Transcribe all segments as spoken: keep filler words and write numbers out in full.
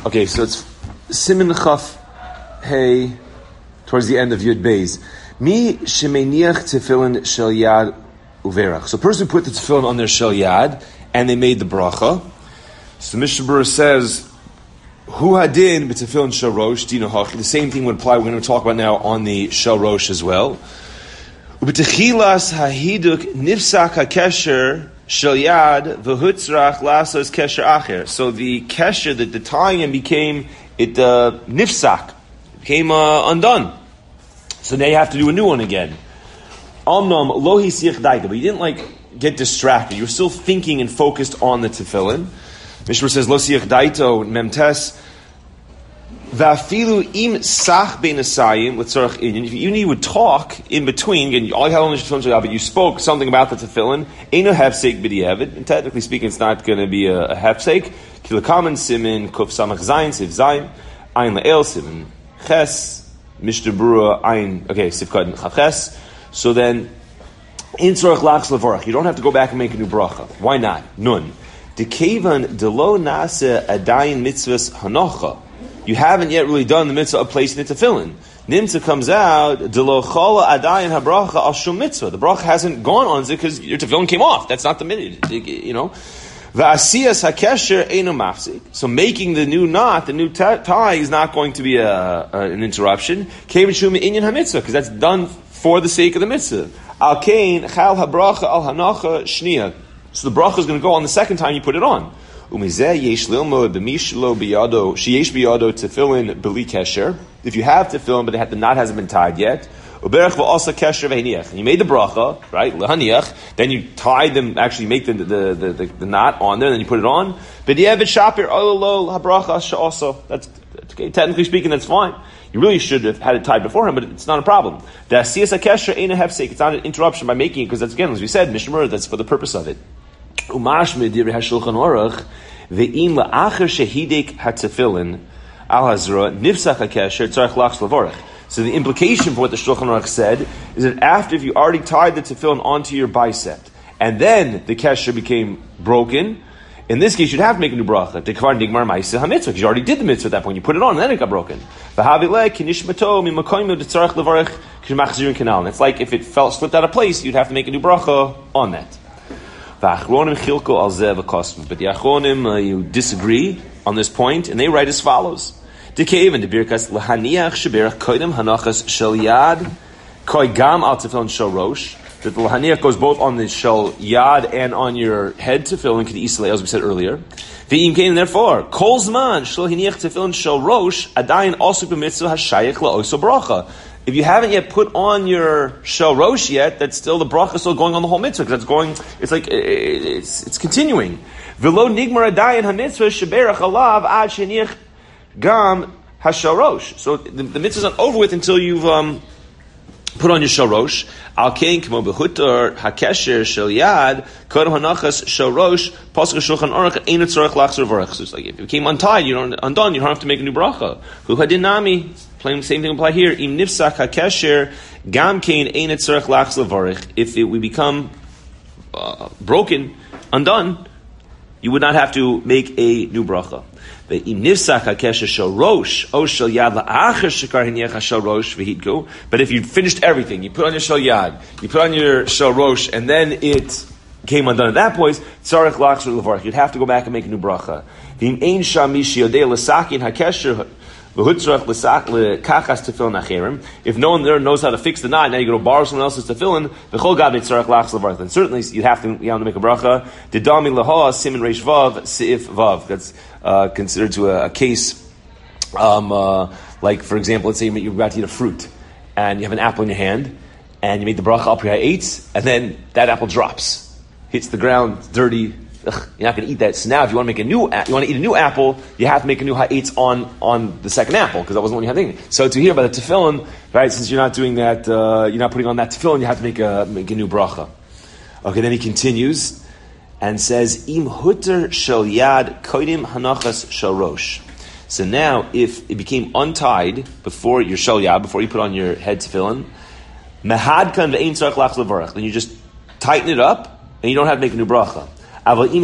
Okay, so it's Siman Chaf Hey towards the end of Yud Beis. Mi shemeniach tefillin shel yad uverach. So a person put the tefillin on their shel yad and they made the bracha. So the Mishnah Berurah says, Hu hadin b'tefillin shel rosh dino hachi. The same thing would apply. We're going to talk about now on the shel rosh as well. Ub'techilas hahiduk nifsak hakesher shel yad v'hutzrach lasos kesher acher. So the kesher, that the tying became it uh, nifsak, became uh, undone. So now you have to do a new one again. Omnom lohi siach daita, but you didn't like get distracted. You were still thinking and focused on the tefillin. Mishnah says lo siach daito memtes va'afilu im sach bein asayim with tzarach inyan. If you even would talk in between, again, all you had on the tefillin, but you spoke something about the tefillin. Eino hefsek b'diavad, and technically speaking, it's not going to be a, a hefsek. Kilakaman simin kuf samach zayin siv zayin ayin le'el simin ches. Mishnah Berurah Ayin, okay, Sifkad Chavches. So then, in Tzorach Lachs Levorach, you don't have to go back and make a new bracha. Why not? Nun. Dekevan delo nase adayin mitzvahs hanocha. You haven't yet really done the mitzvah of placing the tefillin. Nimtza comes out, delo chala adayin habracha al shum mitzvah. The bracha hasn't gone on it because your tefillin came off. That's not the mitzvah, you know. V'asiyas hakesher eino mafsik. So making the new knot, the new tie, is not going to be a, a, an interruption. Kevin shuma inyan hamitzvah, because that's done for the sake of the mitzvah. Al kain chal habracha al hanacha shniya. So the bracha is going to go on the second time you put it on. Umizeh yesh lilmod b'mishlo biyado sheyesh biyado tefillin b'li kesher. If you have tefillin, but the knot hasn't been tied yet. Uberach v'asa kesher v'haniach. You made the bracha, right? L'haniach. Then you tied them, actually make the the, the, the, the knot on there, and then you put it on. B'diavad shapir ololo habracha she'aso. That's okay. Technically speaking, that's fine. You really should have had it tied beforehand, but it's not a problem. The asiyas hakesher ain't a hefsek. It's not an interruption by making it, because that's, again, as we said, Mishnah Berurah, that's for the purpose of it. Umash me'divrei hashulchan aruch ve'im la'acher shehidek hatefillin al hazra nifsach hakesher tzarich lachs levorach. So the implication for what the Shulchan Aruch said is that after if you already tied the tefillin onto your bicep, and then the kesher became broken, in this case you'd have to make a new bracha. Dekvar nigmar ma'aseh hamitzvah, because you already did the mitzvah at that point. You put it on, and then it got broken. It's like if it fell slipped out of place, you'd have to make a new bracha on that. But the Achronim uh, you disagree on this point, and they write as follows. Dekeven de birkas lahaniach sheberach koidem hanachas shel yad koi gam al tefillin shel rosh. That the lahaniach goes both on the shel yad and on your head tefillin k'di islay, as we said earlier. Ve'im kein, therefore kol zman shel haniach tefillin shel rosh adayin also b'mitzvah hashayich la'oso bracha. If you haven't yet put on your shel rosh yet, that's still the bracha is still going on the whole mitzvah, because that's going. It's like it's it's continuing. V'lo nigmar adayin hamitzvah sheberach alav ad sheniach Gam hasharosh. So the, the mitzvah is not over with until you've um, put on your sharosh. Al kain kmo behutar hakesher shel yad kodem hanachas sharosh pasuk shulchan aruch ein tzorach lachzor v'orach. So it's like if it became untied, you don't undone, you don't have to make a new bracha. Hu hadinami. Same thing apply here. Im nifsak hakesher gam kain ein tzorach lachzor v'orach. If it, we become uh, broken, undone, you would not have to make a new bracha. But if you finished everything, you put on your shel yad, you put on your shel rosh, and then it came undone at that point, you'd have to go back and make a new bracha. If no one there knows how to fix the knot, now you go to borrow someone else's tefillin. Then certainly you have to, you have to make a bracha. Didami laha simin reish vav seif vav. That's uh, considered to a, a case, um, uh, like for example, let's say you're about to eat a fruit, and you have an apple in your hand, and you make the bracha al pri ha'etz, and then that apple drops, hits the ground, it's dirty. Ugh, you're not going to eat that. So now, if you want to make a new, you want to eat a new apple, you have to make a new ha'etz on on the second apple, because that wasn't what you had thinking. So to hear about the tefillin, right? Since you're not doing that, uh, you're not putting on that tefillin, you have to make a make a new bracha. Okay, then he continues and says, "Im huter shel yad kodim hanachas shel rosh." So now, if it became untied before your shel yad, before you put on your head tefillin, mehadkan ve'ein tzarich lach levarach, then you just tighten it up, and you don't have to make a new bracha. But if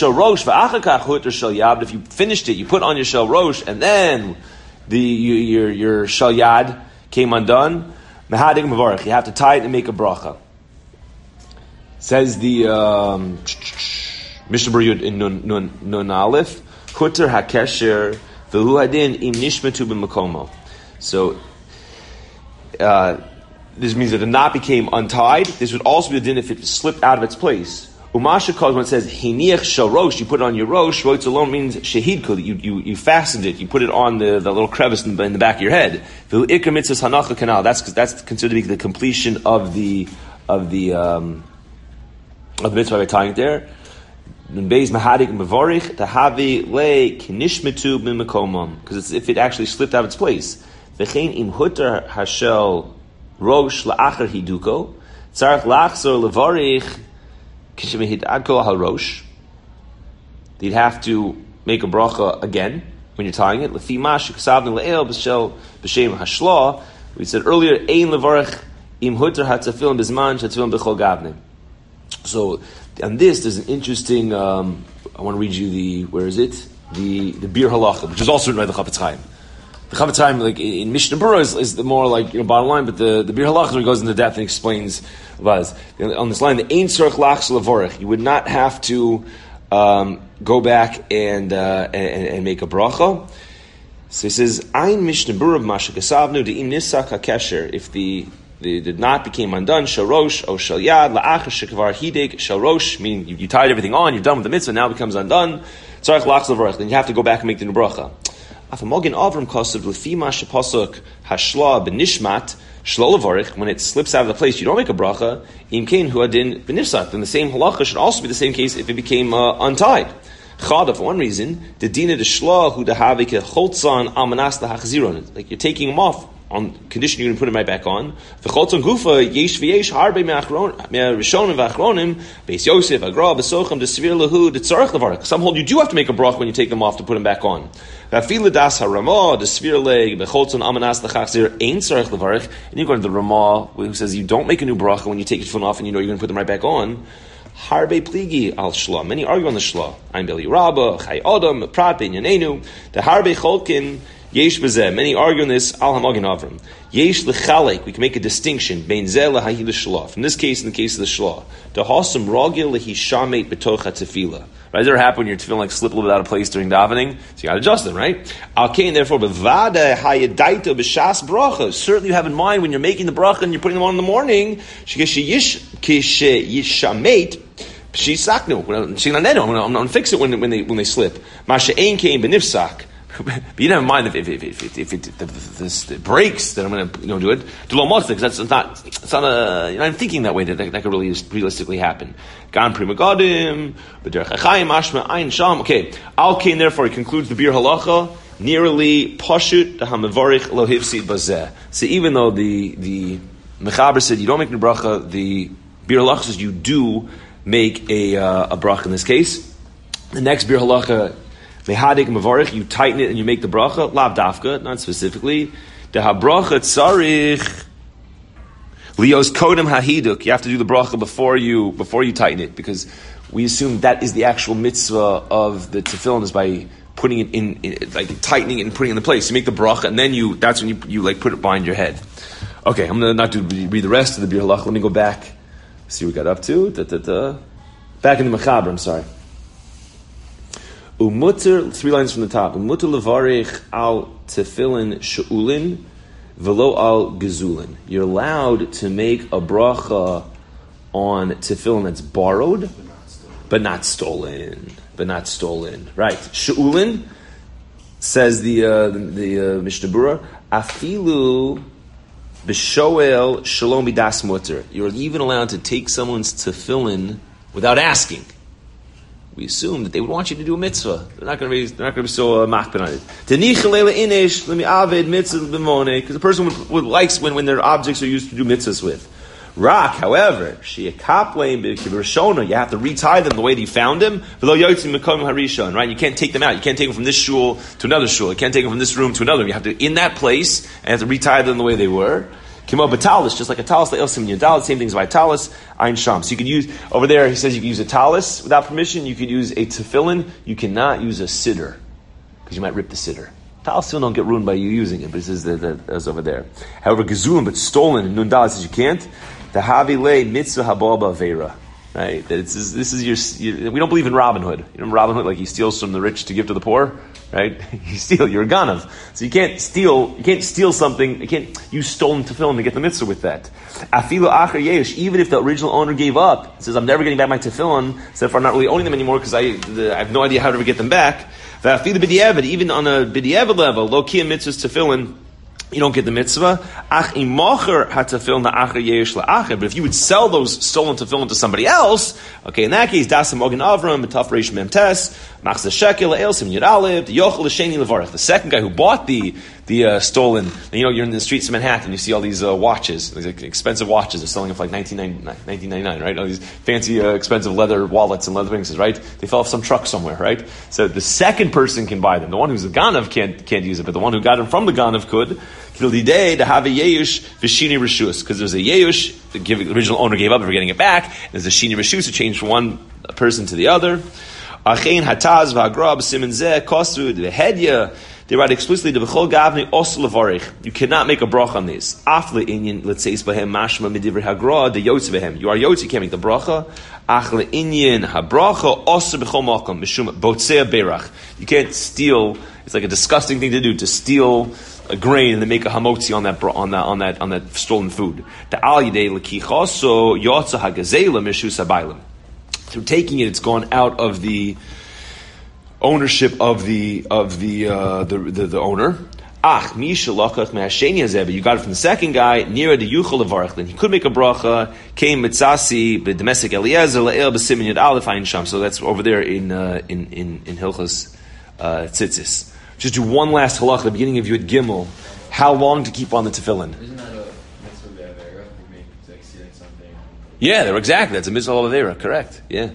you finished it, you put on your shel rosh, and then the your your shel yad came undone. Mehadik mevarich. You have to tie it and make a bracha. Says the um, Mishnah Berurah in Nun Nun Nun Aleph. Huter hakesher v'hu hadin im nishmetu b'makomo. So uh, this means that the knot became untied. This would also be the din if it slipped out of its place. Umasha calls when it says hiniach shel rosh, you put it on your rosh. Rosh alone means shehidku. You you you fastened it. You put it on the, the little crevice in the, in the back of your head. V'hu ikar mitzvahs hanacha canal. That's that's considered to be the completion of the of the um, of the mitzvah by tying it there. Because it's if it actually slipped out of its place. V'chein im hutar hashel rosh la'achar hiduko tzarich lachzor levarich kishemehid adko harosh. You'd have to make a bracha again when you're tying it. Lefi mash kasavni le'el b'shel b'shem hashla. We said earlier ein levarich im hutar hatzafilin bizman hatzafilin b'chol gavnim. So on this, there's an interesting. Um, I want to read you the where is it? The the Bir Halacha, which is also written by the Chafetz Chaim. The Chafetz Chaim, like in Mishnah Berurah, is, is the more like you know bottom line, but the the Bir Halacha goes into depth and explains about this. On this line, the Ein Tzarich Lachs Levorich, you would not have to um, go back and, uh, and and make a bracha. So he says, Ein Mishnah Berurah Masha Kasavnu de Im Nisak HaKesher. If the The, the knot became undone, sharosh, o shal yad, la'achar shekvar hidek, sharosh, meaning you, you tied everything on, you're done with the mitzvah, now it becomes undone. Tzarech lachs levarech, then you have to go back and make the new bracha. Afamogin avram kosav lefima shepasuk hashla benishmat, shlo levarech, when it slips out of the place, you don't make a bracha, im kein huadin benifsat. Then the same halacha should also be the same case if it became uh, untied. Chada, for one reason, the dina de shla hu dehavike choltzan almanas lahachziron. Like you're taking them off on condition you're going to put it right back on. V'choltzon gufa yesh v'yesh harbe me'rishonim v'achronim beis Yosef agra v'socham desvir lahu detzarech levarach. Some hold you do have to make a brach when you take them off to put them back on. V'afila das harama desvir leg v'choltzon amanas l'chachzir ein tzarech levarach. And you go to the Ramah who says you don't make a new bracha when you take your phone off and you know you're going to put them right back on. Harbe pligi al shla. Many argue on the shla. Ein beli rabba chay adam prat ben yanenu. The harbe cholkin yesh b'zeh. Many argue on this al hamagin avram. Yesh lechalek. We can make a distinction bein zeh lehahi l'shla. From this case, in the case of the shla, the hasam ragil lehi shamet betoch hatefila. Right? Does it happen when your tefillin like slip a little bit out of place during davening? So you got to adjust them, right? Al kain therefore bevada hayadaita b'shas bracha. Certainly you have in mind when you're making the bracha and you're putting them on in the morning. Shekish yishamet. P'shisaknu. I'm going to fix it when when they when they slip. Masha ein kain benifsak. But you don't have in mind if if if, if, if, it, if, if this it breaks, then I'm going to you know do it to lo motzek. That's not it's not a. You know, I'm thinking that way that that, that could really realistically happen. Gan prima gadim, b'derech hachayim ashma ayin sham. Okay, al kain therefore he concludes the bir halacha nearly pashut the hamavarich lo hifsid bazeh. So even though the the mechaber said you don't make the bracha, the bir halacha says you do make a uh, a bracha in this case. The next bir halacha. Mehadik mavarich, you tighten it and you make the bracha. Lav dafka, not specifically. The habracha tzarich lios kodem hahiduk. You have to do the bracha before you before you tighten it, because we assume that is the actual mitzvah of the tefillin is by putting it in, in like tightening it and putting it in the place. You make the bracha and then you that's when you you like put it behind your head. Okay, I'm gonna not do read the rest of the bir halach. Let me go back. See what we got up to. Da, da, da. Back in the mechaber. I'm sorry. Umutter, three lines from the top. Umutter levarich al tefillin she'ulin velo al gezulin. You're allowed to make a bracha on tefillin that's borrowed, but not stolen. But not stolen. Right. She'ulin, says the uh, the, the uh, Mishnah Berurah, afilu b'shoel shalom bidas mutter. You're even allowed to take someone's tefillin without asking. We assume that they would want you to do a mitzvah. They're not going to be. They're not going to be so uh, machpin on it. Because the person would, would likes when, when their objects are used to do mitzvahs with. Rak, however, you have to retie them the way that you found them. Right? You can't take them out. You can't take them from this shul to another shul. You can't take them from this room to another. You have to in that place and have to retie them the way they were. Kimo batalis, just like a talis, le'ilsim yadalit, same things by talis, ein sham. So you can use, over there he says you can use a talis without permission, you can use a tefillin, you cannot use a siddur, because you might rip the siddur. Talis still don't get ruined by you using it, but it says that, that that's over there. However, gezulim, but stolen, and nun dalit says you can't. The havile mitzvah hababa vera. Right? That it's, this is your, your, we don't believe in Robin Hood. You know Robin Hood, like he steals from the rich to give to the poor? Right? You steal, you're a ganav. So you can't steal, you can't steal something, you can't use stolen tefillin to get the mitzvah with that. Afilu acher yesh, even if the original owner gave up, says, I'm never getting back my tefillin, so therefore I'm not really owning them anymore because I, the, I have no idea how to ever get them back. Afilu b'di'evet, even on a b'di'evet level, lo kiyam mitzvahs tefillin, you don't get the mitzvah. Ach imacher hatafilin la'acher yesh la'acher. But if you would sell those stolen tefillin to somebody else, okay, in that case, dasam ogen avram, betaf reish memtes, machzah shekel la'elsim yiralev, yochel l'sheni levarech. The second guy who bought the the uh, stolen, you know, you're in the streets of Manhattan, you see all these uh, watches, these expensive watches, they're selling them for like nineteen ninety-nine, right? All these fancy, uh, expensive leather wallets and leather things, right? They fell off some truck somewhere, right? So the second person can buy them. The one who's a ganav can't can't use it, but the one who got them from the ganav could. To have a yeush v'shini reshus, because there's a yeush, the, give, the original owner gave up for getting it back. And there's a shini reshus who changed from one person to the other. Achein hataz v'agra b'simin zeh kosu v'hedya. They write explicitly the b'chol gavni os levarich. You cannot make a bracha on this. Afle inyan let's say b'hem mashma midivri hagra the yotz b'hem. You are yotz, you can't make the bracha. Achle inyan habracha os b'chol makom mishum botzei berach. You can't steal. It's like a disgusting thing to do to steal a grain and then make a hamotzi on that on that on that on that stolen food. The al yidei lekicha so yotza hagazela mishus habaylim. Through taking it, it's gone out of the ownership of the of the uh, the, the the owner. Ach misha lakach me'asheni hazeh. You got it from the second guy. Near the yuchol levarach. Then he could make a bracha. Came mitzasi b'domestic Eliezer le'el b'simin yad aleph ayin sham. So that's over there in uh, in in in Hilchos uh, Tzitzis. Just do one last halach at the beginning of Yud Gimel. How long to keep on the tefillin? Isn't that a mitzvah be'avera? Like stealing something? Yeah, they're exactly. That's a mitzvah be'avera. Correct. Yeah.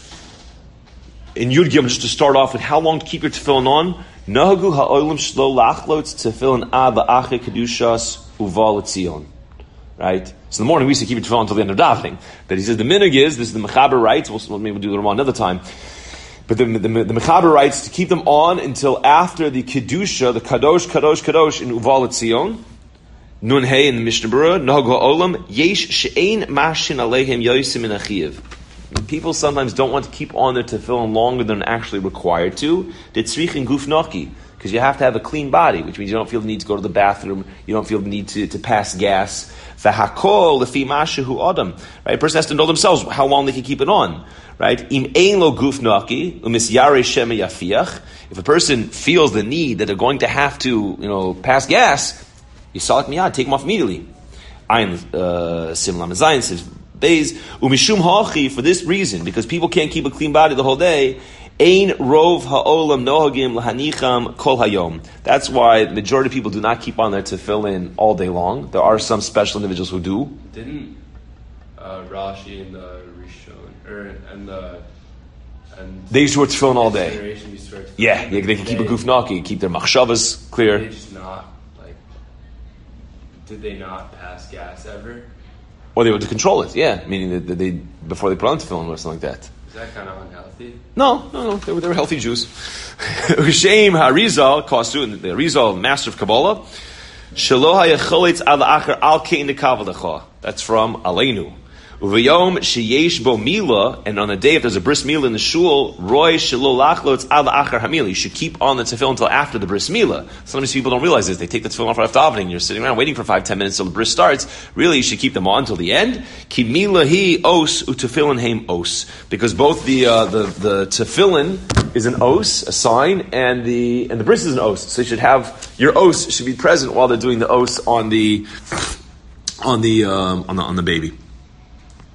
In Yud Gimel, just to start off with, how long to keep your tefillin on? Nahagu ha'olim shlo lachlotz tefillin ad la'ache kedushas uval etzion. Right. So in the morning we used to keep your tefillin until the end of davening. But he says the minhag is, this is the Mechaber writes. We'll maybe we'll do the Ramah another time. But the, the, the Mechaber writes to keep them on until after the Kedusha, the Kadosh, Kadosh, Kadosh in Uval Etzion. Nun Hey in the Mishnah Berurah, Nahag Ha'olam, Yesh She'ein Mashin Aleihim Yosim in Achiev. People sometimes don't want to keep on their tefillin longer than actually required to. Detzrich in Guf Noki, because you have to have a clean body, which means you don't feel the need to go to the bathroom, you don't feel the need to, to pass gas. V'hakol lefi mashehu adam. Right? A person has to know themselves how long they can keep it on. Right? Im ein lo guf naki umisyare shema yafiach. If a person feels the need that they're going to have to, you know, pass gas, yisalik miyad, take them off immediately. Ein sim lam zayin says beis umishum hachi, for this reason, because people can't keep a clean body the whole day. Ein rov ha'olam nohagim lahanicham kol hayom. That's why the majority of people do not keep on their tefillin all day long. There are some special individuals who do. Didn't uh, Rashi and the Rishon or and the and they used to wear tefillin all day. Yeah, yeah, they can keep a guf naki, keep their machshavas clear. Did they just not like? Did they not pass gas ever? Or they were to control it. Yeah, meaning that they before they put on tefillin or something like that. Is that kind of unhealthy? No, no, no. They were, they were healthy Jews. Ushem Harizal, Kosu, the Harizal, master of Kabbalah. Shelo hayacholitz al acher al kein nekavalecha. That's from Aleinu. Uvayom sheyesh bo mila, and on the day if there's a bris mila in the shul, roy shelo lachlotz al acher hamila. You should keep on the tefillin until after the bris mila. Sometimes people don't realize this. They take the tefillin off after davening. You're sitting around waiting for five, ten minutes till the bris starts. Really, you should keep them on until the end. Ki mila hi os utefillin heim os, because both the uh, the the tefillin is an os, a sign, and the and the bris is an os. So you should have your os should be present while they're doing the os on the on the um, on the on the baby.